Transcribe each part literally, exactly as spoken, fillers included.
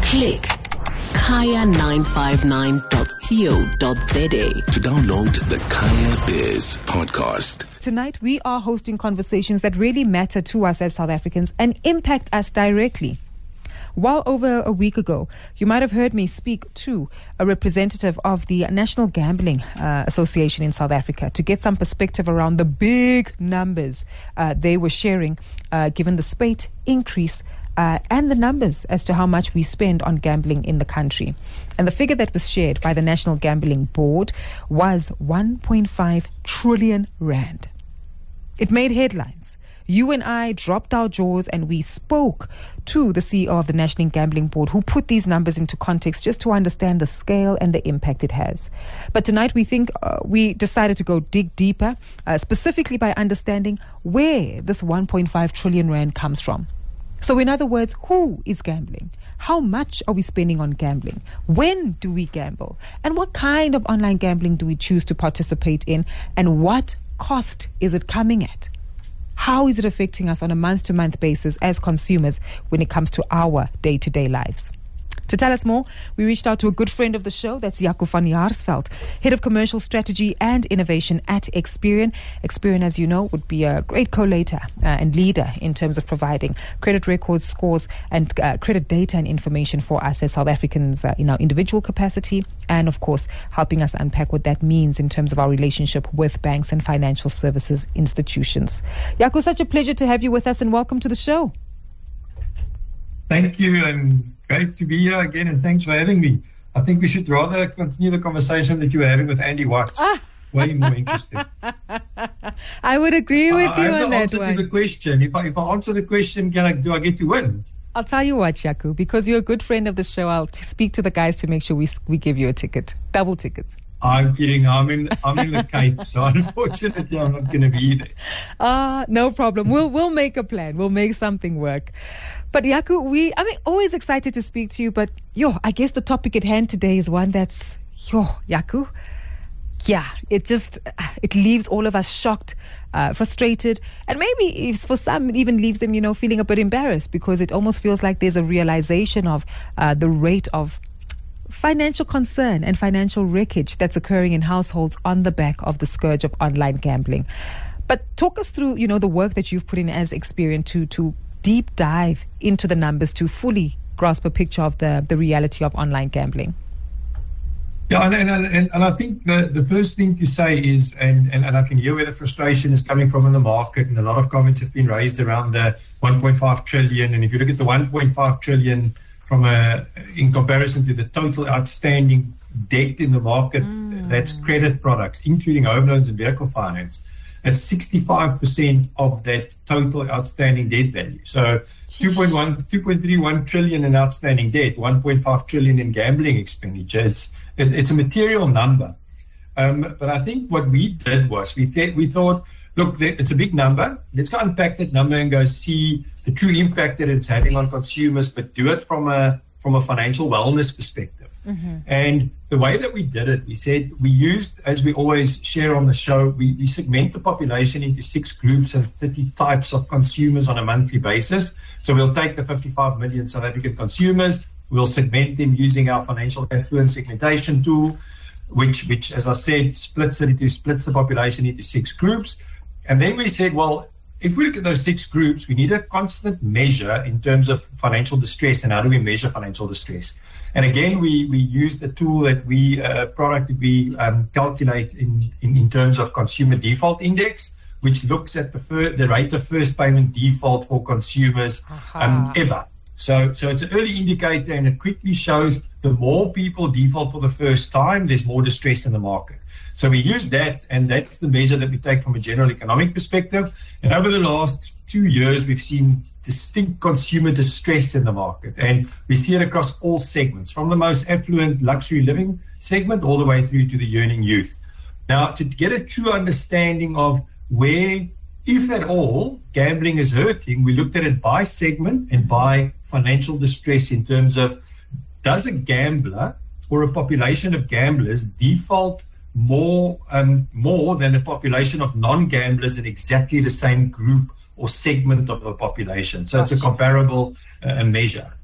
Click kaya nine five nine dot co dot za to download the Kaya Biz podcast. Tonight, we are hosting conversations that really matter to us as South Africans and impact us directly. Well over a week ago, you might have heard me speak to a representative of the National Gambling uh, Association in South Africa to get some perspective around the big numbers uh, they were sharing, uh, given the spate increase uh, and the numbers as to how much we spend on gambling in the country. And the figure that was shared by the National Gambling Board was one point five trillion rand. It made headlines. You and I dropped our jaws and we spoke to the C E O of the National Gambling Board, who put these numbers into context just to understand the scale and the impact it has. But tonight we think uh, we decided to go dig deeper, uh, specifically by understanding where this one point five trillion rand comes from. So in other words, who is gambling? How much are we spending on gambling? When do we gamble? And what kind of online gambling do we choose to participate in? And what cost is it coming at? How is it affecting us on a month-to-month basis as consumers when it comes to our day-to-day lives? To tell us more, we reached out to a good friend of the show, that's Jaco van Jaarsveld, Head of Commercial Strategy and Innovation at Experian. Experian, as you know, would be a great collator uh, and leader in terms of providing credit records, scores, and uh, credit data and information for us as South Africans uh, in our individual capacity, and of course, helping us unpack what that means in terms of our relationship with banks and financial services institutions. Jaco, such a pleasure to have you with us, and welcome to the show. Thank you, and great to be here again, and thanks for having me. I think we should rather continue the conversation that you were having with Andy Watts. Ah. Way more interesting. I would agree with uh, you I on that answer one. To the question. If I, if I answer the question, can I, do I get to win? I'll tell you what, Jaco, because you're a good friend of the show, I'll t- speak to the guys to make sure we we give you a ticket, double tickets. I'm kidding. I'm in. I'm in the Cape, so unfortunately, I'm not going to be there. Ah, uh, no problem. We'll we'll make a plan. We'll make something work. But Jaco, we I mean, always excited to speak to you. But yo, I guess the topic at hand today is one that's yo, Jaco. Yeah, it just it leaves all of us shocked, uh, frustrated, and maybe if for some it even leaves them, you know, feeling a bit embarrassed because it almost feels like there's a realization of uh, the rate of financial concern and financial wreckage that's occurring in households on the back of the scourge of online gambling. But talk us through, you know, the work that you've put in as Experian to to deep dive into the numbers to fully grasp a picture of the, the reality of online gambling. Yeah, and and, and, and I think the, the first thing to say is, and, and, and I can hear where the frustration is coming from in the market, and a lot of comments have been raised around the one point five trillion. And if you look at the one point five trillion from a, in comparison to the total outstanding debt in the market, mm. that's credit products, including home loans and vehicle finance, that's sixty-five percent of that total outstanding debt value. So two point one, two point three one trillion in outstanding debt, one point five trillion in gambling expenditure. It's, it, it's a material number. Um, but I think what we did was we, th- we thought, look, it's a big number. Let's go unpack that number and go see the true impact that it's having on consumers, but do it from a from a financial wellness perspective. Mm-hmm. And the way that we did it, we said we used, as we always share on the show, we, we segment the population into six groups and thirty types of consumers on a monthly basis. So we'll take the fifty-five million South African consumers, we'll segment them using our financial affluence segmentation tool, which, which as I said, splits it into splits the population into six groups. And then we said, well, if we look at those six groups, we need a constant measure in terms of financial distress, and how do we measure financial distress? And again, we we used a tool that we, a uh, product that we um, calculate in, in, in terms of consumer default index, which looks at the fir- the rate of first payment default for consumers um, ever. So, so it's an early indicator, and it quickly shows the more people default for the first time, there's more distress in the market. So we use that, and that's the measure that we take from a general economic perspective. And over the last two years, we've seen distinct consumer distress in the market, and we see it across all segments, from the most affluent luxury living segment all the way through to the yearning youth. Now, to get a true understanding of where, if at all, gambling is hurting, we looked at it by segment and by financial distress in terms of, does a gambler or a population of gamblers default more um, more than a population of non-gamblers in exactly the same group or segment of the population. So it's a comparable uh, measure.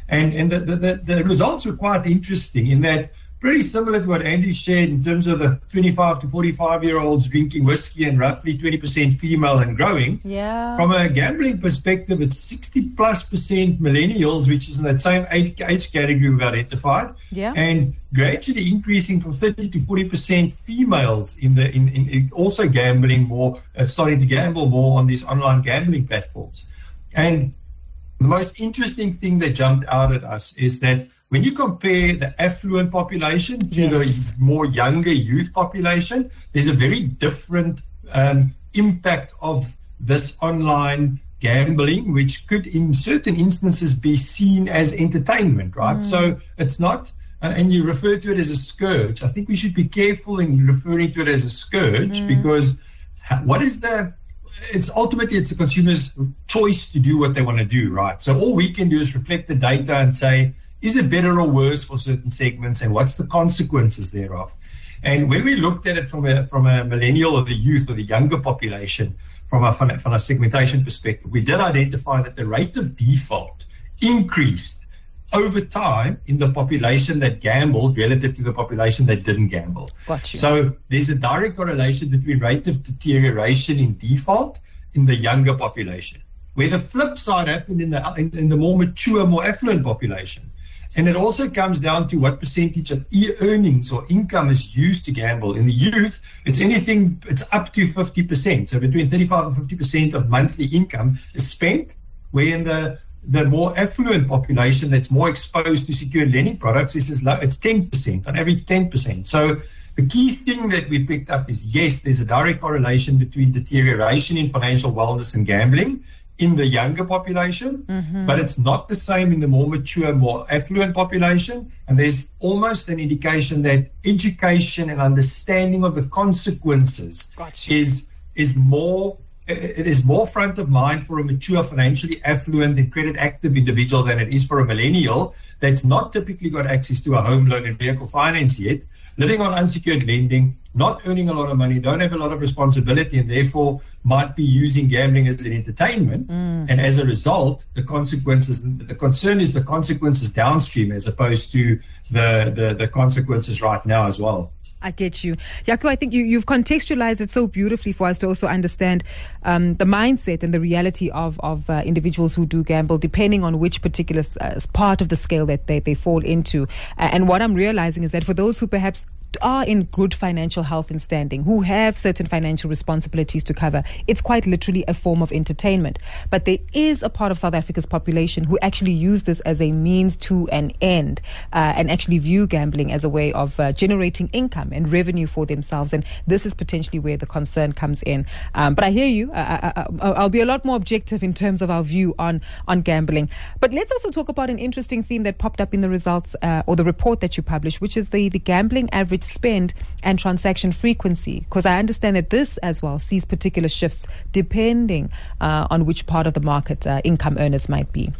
And and the, the, the results were quite interesting in that, pretty similar to what Andy shared in terms of the twenty-five to forty-five year olds drinking whiskey and roughly twenty percent female and growing. Yeah. From a gambling perspective, it's sixty plus percent millennials, which is in that same age, age category we've identified. Yeah. And gradually increasing from thirty to forty percent females in the in, in, in also gambling more, uh, starting to gamble more on these online gambling platforms. And the most interesting thing that jumped out at us is that when you compare the affluent population to Yes. the more younger youth population, there's a very different um, impact of this online gambling, which could in certain instances be seen as entertainment, right? Mm. So it's not, uh, and you refer to it as a scourge. I think we should be careful in referring to it as a scourge mm. because what is the, it's ultimately it's the consumer's choice to do what they want to do, right? So all we can do is reflect the data and say, is it better or worse for certain segments, and what's the consequences thereof? And when we looked at it from a from a millennial or the youth or the younger population, from a from a, from a segmentation perspective, we did identify that the rate of default increased over time in the population that gambled relative to the population that didn't gamble. Got you. So there's a direct correlation between rate of deterioration in default in the younger population, where the flip side happened in the in, in the more mature, more affluent population. And it also comes down to what percentage of e-earnings or income is used to gamble. In the youth, it's anything, it's up to fifty percent. So between thirty-five and fifty percent of monthly income is spent, where in the, the more affluent population that's more exposed to secured lending products, is as low, it's ten percent, on average ten percent. So the key thing that we picked up is, yes, there's a direct correlation between deterioration in financial wellness and gambling in the younger population, mm-hmm. but it's not the same in the more mature, more affluent population. And there's almost an indication that education and understanding of the consequences Gotcha. is is more it is more front of mind for a mature, financially affluent and credit active individual than it is for a millennial that's not typically got access to a home loan and vehicle finance yet, living on unsecured lending, not earning a lot of money, don't have a lot of responsibility, and therefore might be using gambling as an entertainment. Mm. And as a result, the consequences, the concern is the consequences downstream as opposed to the, the, the consequences right now as well. I get you. Jaco, I think you, you've contextualized it so beautifully for us to also understand um, the mindset and the reality of, of uh, individuals who do gamble, depending on which particular uh, part of the scale that they, they fall into. Uh, and what I'm realizing is that for those who perhaps are in good financial health and standing, who have certain financial responsibilities to cover, it's quite literally a form of entertainment. But there is a part of South Africa's population who actually use this as a means to an end, uh, and actually view gambling as a way of uh, generating income and revenue for themselves. And this is potentially where the concern comes in. Um, but I hear you. I, I, I, I'll be a lot more objective in terms of our view on, on gambling. But let's also talk about an interesting theme that popped up in the results uh, or the report that you published, which is the, the gambling average spend and transaction frequency, because I understand that this as well sees particular shifts depending uh, on which part of the market uh, income earners might be.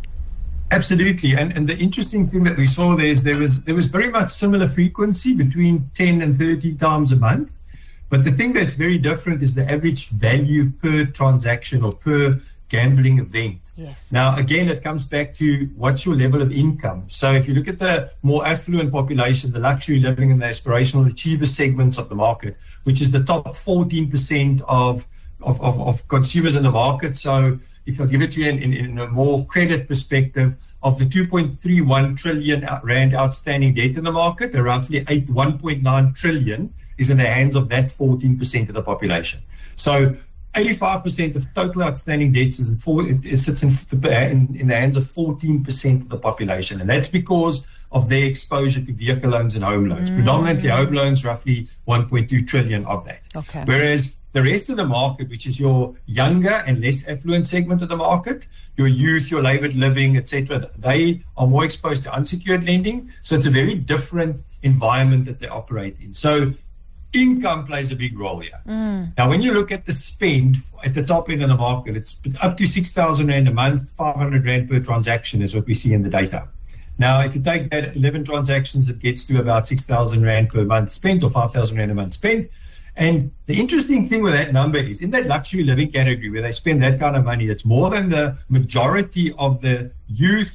Absolutely, and and the interesting thing that we saw there is there was there was very much similar frequency between ten and thirty times a month, but the thing that's very different is the average value per transaction or per gambling event. Yes. Now, again, it comes back to what's your level of income. So if you look at the more affluent population, the luxury living and the aspirational achiever segments of the market, which is the top fourteen percent of, of, of, of consumers in the market. So if I give it to you in, in, in a more credit perspective, of the two point three one trillion rand outstanding debt in the market, roughly eight, one point nine trillion is in the hands of that fourteen percent of the population. So eighty-five percent of total outstanding debts is in four, it sits in, in, in the hands of fourteen percent of the population. And that's because of their exposure to vehicle loans and home loans. Mm. Predominantly home loans, roughly one point two trillion of that. Okay. Whereas the rest of the market, which is your younger and less affluent segment of the market, your youth, your laboured living, et cetera, they are more exposed to unsecured lending. So it's a very different environment that they operate in. So income plays a big role here. Mm. Now, when you look at the spend at the top end of the market, it's up to six thousand rand a month, five hundred rand per transaction is what we see in the data. Now, if you take that eleven transactions, it gets to about six thousand rand per month spent or five thousand rand a month spent. And the interesting thing with that number is in that luxury living category where they spend that kind of money, it's more than the majority of the youth,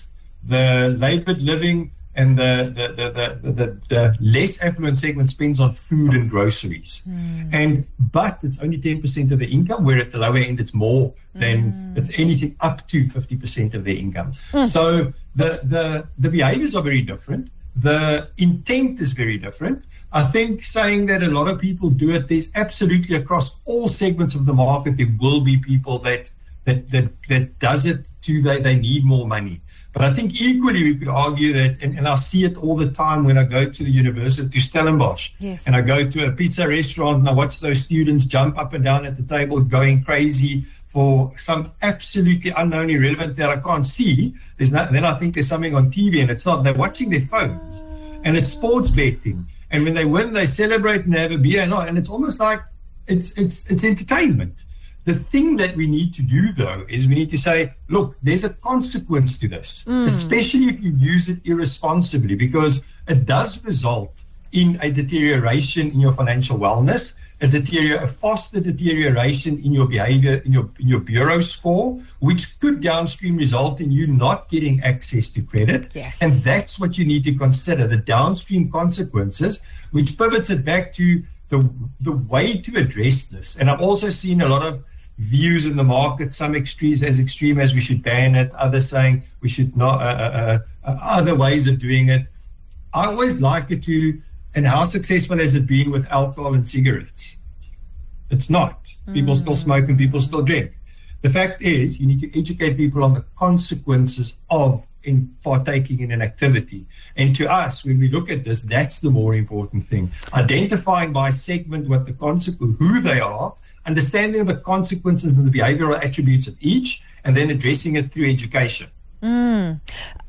the laboured living and the the, the, the, the, the less affluent segment spends on food and groceries. Mm. And but it's only ten percent of the income, where at the lower end it's more than mm. it's anything up to fifty percent of their income. Mm. So the, the, the behaviours are very different. The intent is very different. I think saying that a lot of people do it, there's absolutely across all segments of the market, there will be people that that that, that does it to they, they need more money. But I think equally we could argue that, and, and I see it all the time when I go to the University to Stellenbosch, yes. and I go to a pizza restaurant and I watch those students jump up and down at the table going crazy for some absolutely unknown irrelevant that I can't see. There's not, then I think there's something on T V and it's not. They're watching their phones and it's sports betting. And when they win, they celebrate and they have a beer and all. And it's almost like it's it's it's entertainment. The thing that we need to do, though, is we need to say, look, there's a consequence to this, mm. especially if you use it irresponsibly, because it does result in a deterioration in your financial wellness, a, deterior- a faster deterioration in your behavior, in your, in your bureau score, which could downstream result in you not getting access to credit. Yes. And that's what you need to consider, the downstream consequences, which pivots it back to the the way to address this. And I've also seen a lot of views in the market, some extremes as extreme as we should ban it, others saying we should not, uh, uh, uh, other ways of doing it. I always like it to, and how successful has it been with alcohol and cigarettes? It's not. People mm. still smoke and people still drink. The fact is, you need to educate people on the consequences of in partaking in an activity. And to us, when we look at this, that's the more important thing. Identifying by segment what the consequence, who they are, understanding the consequences and the behavioral attributes of each, and then addressing it through education. Mm.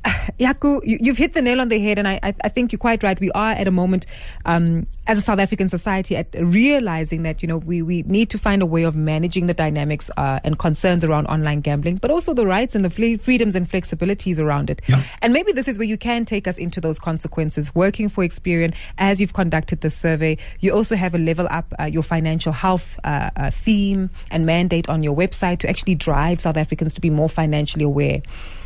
Jaco, you, you've hit the nail on the head, and I, I, I think you're quite right. We are at a moment, um, as a South African society, at realizing that, you know, we, we need to find a way of managing the dynamics uh, and concerns around online gambling, but also the rights and the fle- freedoms and flexibilities around it. Yeah. And maybe this is where you can take us into those consequences. Working for Experian, as you've conducted this survey, you also have a level up uh, your financial health uh, uh, theme and mandate on your website to actually drive South Africans to be more financially aware.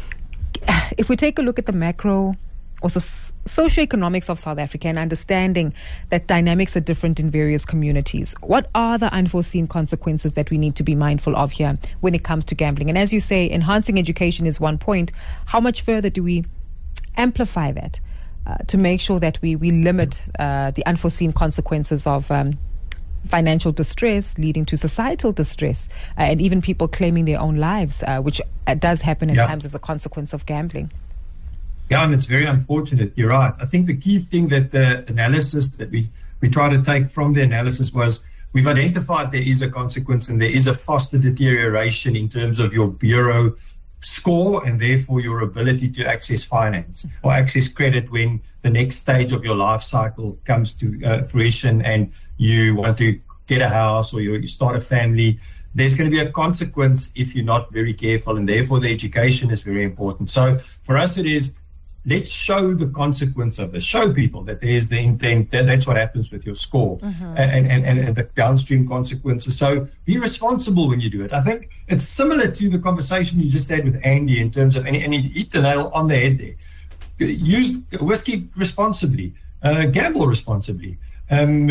If we take a look at the macro or so socioeconomics of South Africa and understanding that dynamics are different in various communities, what are the unforeseen consequences that we need to be mindful of here when it comes to gambling? And as you say, enhancing education is one point. How much further do we amplify that uh, to make sure that we, we limit uh, the unforeseen consequences of um, financial distress leading to societal distress, uh, and even people claiming their own lives, uh, which uh, does happen at yeah. times as a consequence of gambling? Yeah, and it's very unfortunate. You're right. I think the key thing that the analysis that we, we try to take from the analysis was we've identified there is a consequence and there is a faster deterioration in terms of your bureau score and therefore your ability to access finance or access credit when the next stage of your life cycle comes to uh, fruition and you want to get a house or you, you start a family. There's going to be a consequence if you're not very careful, and therefore the education is very important. So for us it is, let's show the consequence of this. Show people that there's the intent, that that's what happens with your score, mm-hmm. and, and, and, and the downstream consequences. So be responsible when you do it. I think it's similar to the conversation you just had with Andy in terms of, and, and he hit the nail on the head there. Use whiskey responsibly, uh, gamble responsibly, um,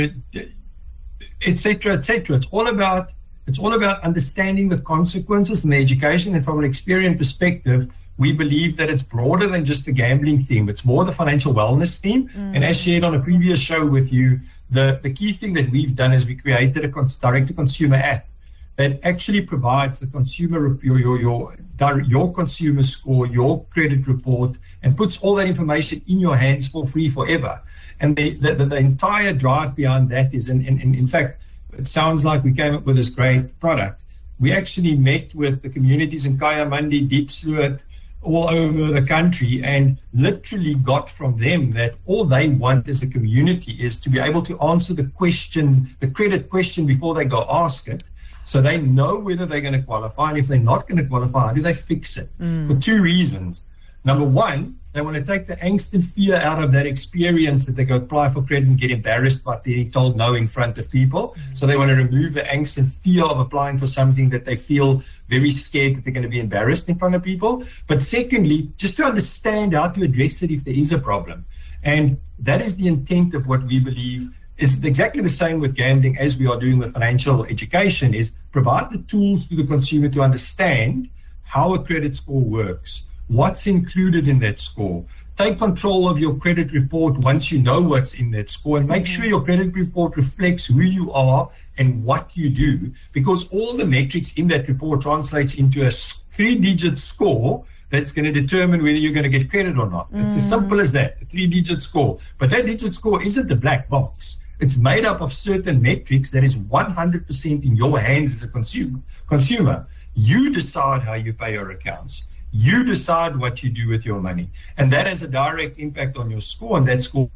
et cetera, et cetera. It's all about, it's all about understanding the consequences and the education. And from an Experian perspective, we believe that it's broader than just the gambling theme. It's more the financial wellness theme. Mm. And as shared on a previous show with you, the, the key thing that we've done is we created a cons- direct-to-consumer app that actually provides the consumer, your, your, your, your consumer score, your credit report, and puts all that information in your hands for free forever. And the, the, the, the entire drive behind that is, and, and, and in fact, it sounds like we came up with this great product. We actually met with the communities in Kayamandi, Diepsloot, all over the country, and literally got from them that all they want as a community is to be able to answer the question, the credit question before they go ask it, so they know whether they're going to qualify. And if they're not going to qualify, how do they fix it? Mm. For two reasons. Number one, they want to take the angst and fear out of that experience that they go apply for credit and get embarrassed by being told no in front of people. Mm-hmm. So they want to remove the angst and fear of applying for something that they feel very scared that they're going to be embarrassed in front of people. But secondly, just to understand how to address it if there is a problem. And that is the intent of what we believe is exactly the same with gambling as we are doing with financial education, is provide the tools to the consumer to understand how a credit score works, what's included in that score. Take control of your credit report once you know what's in that score, and make sure your credit report reflects who you are and what you do, because all the metrics in that report translates into a three-digit score that's going to determine whether you're going to get credit or not. Mm. It's as simple as that, a three-digit score. But that digit score isn't a black box. It's made up of certain metrics that is one hundred percent in your hands as a consumer. Consumer, you decide how you pay your accounts. You decide what you do with your money. And that has a direct impact on your score, and that score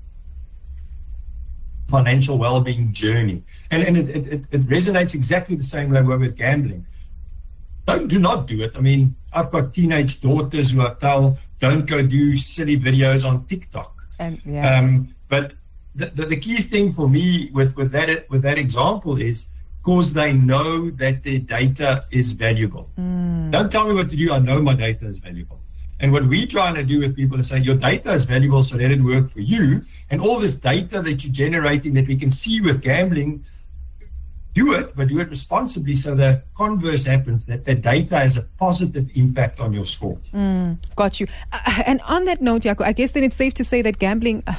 financial well-being journey. And, and it, it, it resonates exactly the same way with gambling. Don't, do not do it. I mean, I've got teenage daughters who I tell, don't go do silly videos on TikTok. And, yeah. um, but the, the, the key thing for me with, with, that, with that example is, because they know that their data is valuable. Mm. Don't tell me what to do. I know my data is valuable. And what we're trying to do with people is say, your data is valuable, so let it work for you. And all this data that you're generating that we can see with gambling, do it, but do it responsibly, so the converse happens, that the data has a positive impact on your score. Mm, got you. Uh, and on that note, Jaco, I guess then it's safe to say that gambling, Uh,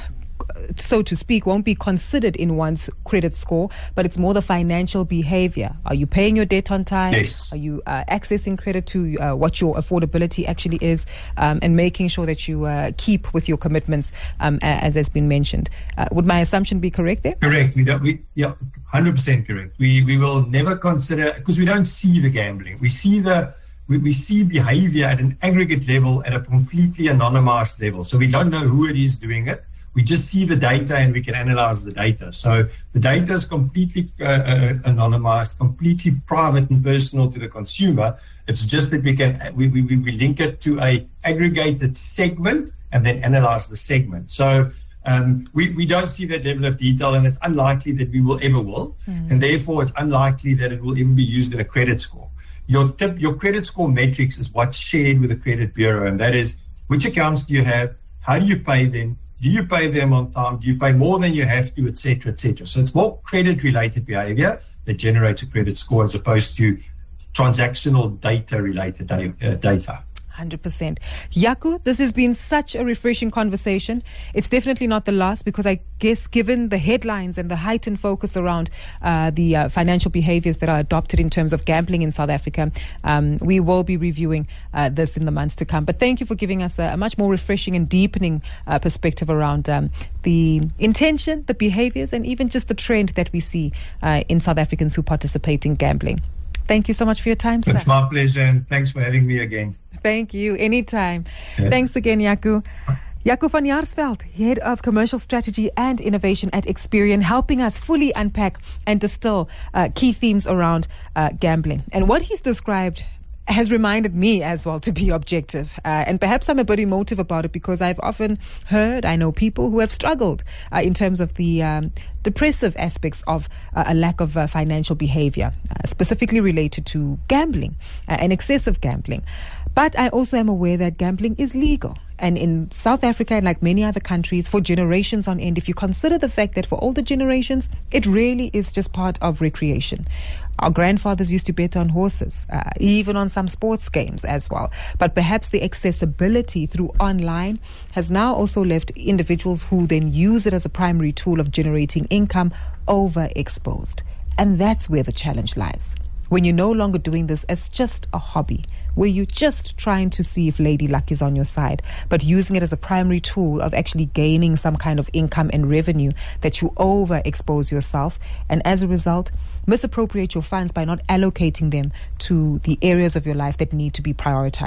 so to speak, won't be considered in one's credit score, but it's more the financial behavior. Are you paying your debt on time? Yes. Are you uh, accessing credit to uh, what your affordability actually is, um, and making sure that you uh, keep with your commitments, um, as has been mentioned? Uh, would my assumption be correct there? Correct. We don't. We yeah, one hundred percent correct. We we will never consider, because we don't see the gambling. We see the we, we see behavior at an aggregate level, at a completely anonymized level. So we don't know who it is doing it. We just see the data and we can analyze the data. So the data is completely uh, uh, anonymized, completely private and personal to the consumer. It's just that we can we, we, we link it to a aggregated segment and then analyze the segment. So um, we, we don't see that level of detail, and it's unlikely that we will ever will. Mm. And therefore, it's unlikely that it will even be used in a credit score. Your tip, your credit score metrics is what's shared with the credit bureau, and that is which accounts do you have, how do you pay them, do you pay them on time? Do you pay more than you have to, et cetera, et cetera? So it's more credit-related behavior that generates a credit score as opposed to transactional data-related uh, data. one hundred percent. Jaco, this has been such a refreshing conversation. It's definitely not the last, because I guess given the headlines and the heightened focus around uh, the uh, financial behaviors that are adopted in terms of gambling in South Africa, um, we will be reviewing uh, this in the months to come. But thank you for giving us a, a much more refreshing and deepening uh, perspective around um, the intention, the behaviors, and even just the trend that we see uh, in South Africans who participate in gambling. Thank you so much for your time, sir. It's my pleasure, and thanks for having me again. Thank you. Anytime. Yeah. Thanks again, Jaco. Jaco van Jaarsveld, Head of Commercial Strategy and Innovation at Experian, helping us fully unpack and distill uh, key themes around uh, gambling. And what he's described has reminded me as well to be objective. Uh, and perhaps I'm a bit emotive about it, because I've often heard, I know people who have struggled uh, in terms of the um, depressive aspects of uh, a lack of uh, financial behavior, uh, specifically related to gambling uh, and excessive gambling. But I also am aware that gambling is legal. And in South Africa, and like many other countries, for generations on end, if you consider the fact that for older generations, it really is just part of recreation. Our grandfathers used to bet on horses, uh, even on some sports games as well. But perhaps the accessibility through online has now also left individuals who then use it as a primary tool of generating income overexposed. And that's where the challenge lies. When you're no longer doing this as just a hobby, where you're just trying to see if Lady Luck is on your side, but using it as a primary tool of actually gaining some kind of income and revenue, that you overexpose yourself, and as a result, misappropriate your funds by not allocating them to the areas of your life that need to be prioritized.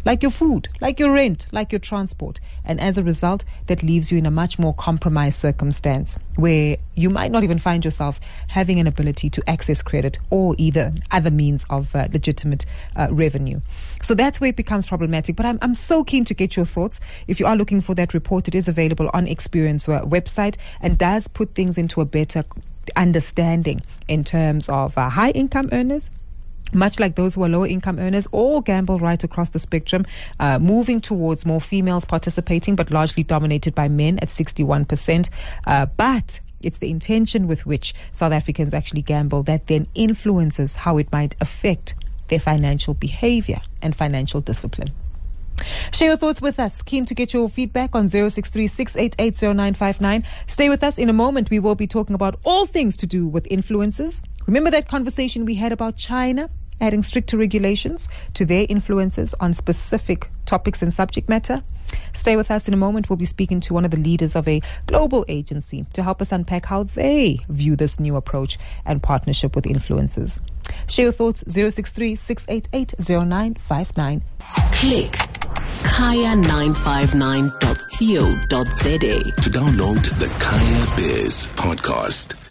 like your food, like your rent, like your transport. And as a result, that leaves you in a much more compromised circumstance where you might not even find yourself having an ability to access credit or either other means of uh, legitimate uh, revenue. So that's where it becomes problematic. But I'm, I'm so keen to get your thoughts. If you are looking for that report, it is available on Experience uh, website and does put things into a better understanding in terms of uh, high income earners, much like those who are lower income earners, all gamble right across the spectrum, uh, moving towards more females participating, but largely dominated by men at sixty-one percent. Uh, but it's the intention with which South Africans actually gamble that then influences how it might affect their financial behavior and financial discipline. Share your thoughts with us. Keen to get your feedback on zero six three, six eight eight, zero nine five nine. Stay with us. In a moment, we will be talking about all things to do with influencers. Remember that conversation we had about China adding stricter regulations to their influences on specific topics and subject matter? Stay with us. In a moment, we'll be speaking to one of the leaders of a global agency to help us unpack how they view this new approach and partnership with influencers. Share your thoughts, zero six three, six eight eight, zero nine five nine. Click kaya nine five nine dot co dot za to download the Kaya Biz podcast.